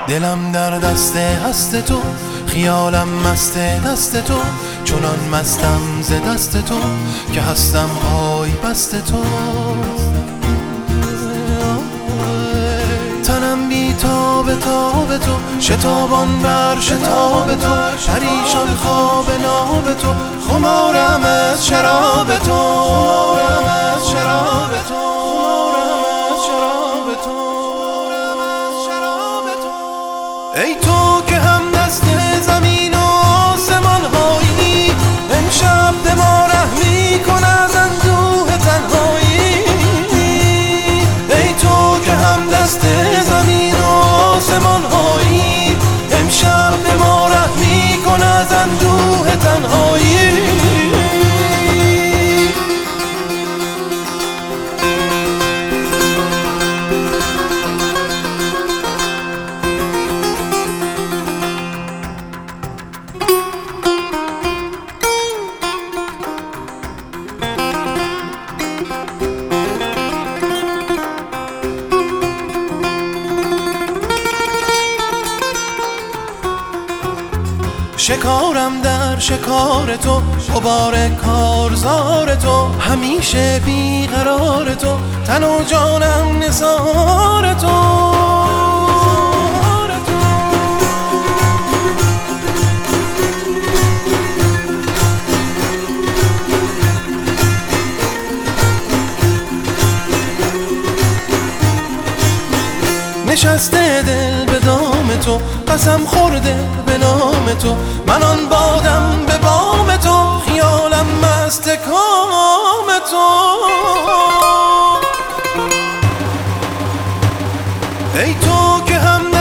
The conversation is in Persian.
دلم در دست هست تو، خیالم مست دست تو، چنان مستم ز دست تو که هستم پای بست تو. تنم بی تاب تاب تو، شتابان بر شتاب تو، پریشان خواب ناب تو، خمارم از شراب تو، خمارم از شراب تو، خمارم از شراب تو، خمارم از شراب تو. ای تو که هم دست زمین و آسمان هایی، امشب دما رحمی کن از اندوه تنهایی. ای تو که هم دست زمین و آسمان هایی، امشب دما رحمی کن از اندوه تنهایی. شکارم در شکار تو، غبار کارزار تو، همیشه بیقرار تو، تن و جانم نثار تو. نشسته دل به دام تو، قسم خورده به نام تو، من آن بادم به بام تو، خیالم مست کام تو. ای تو که هم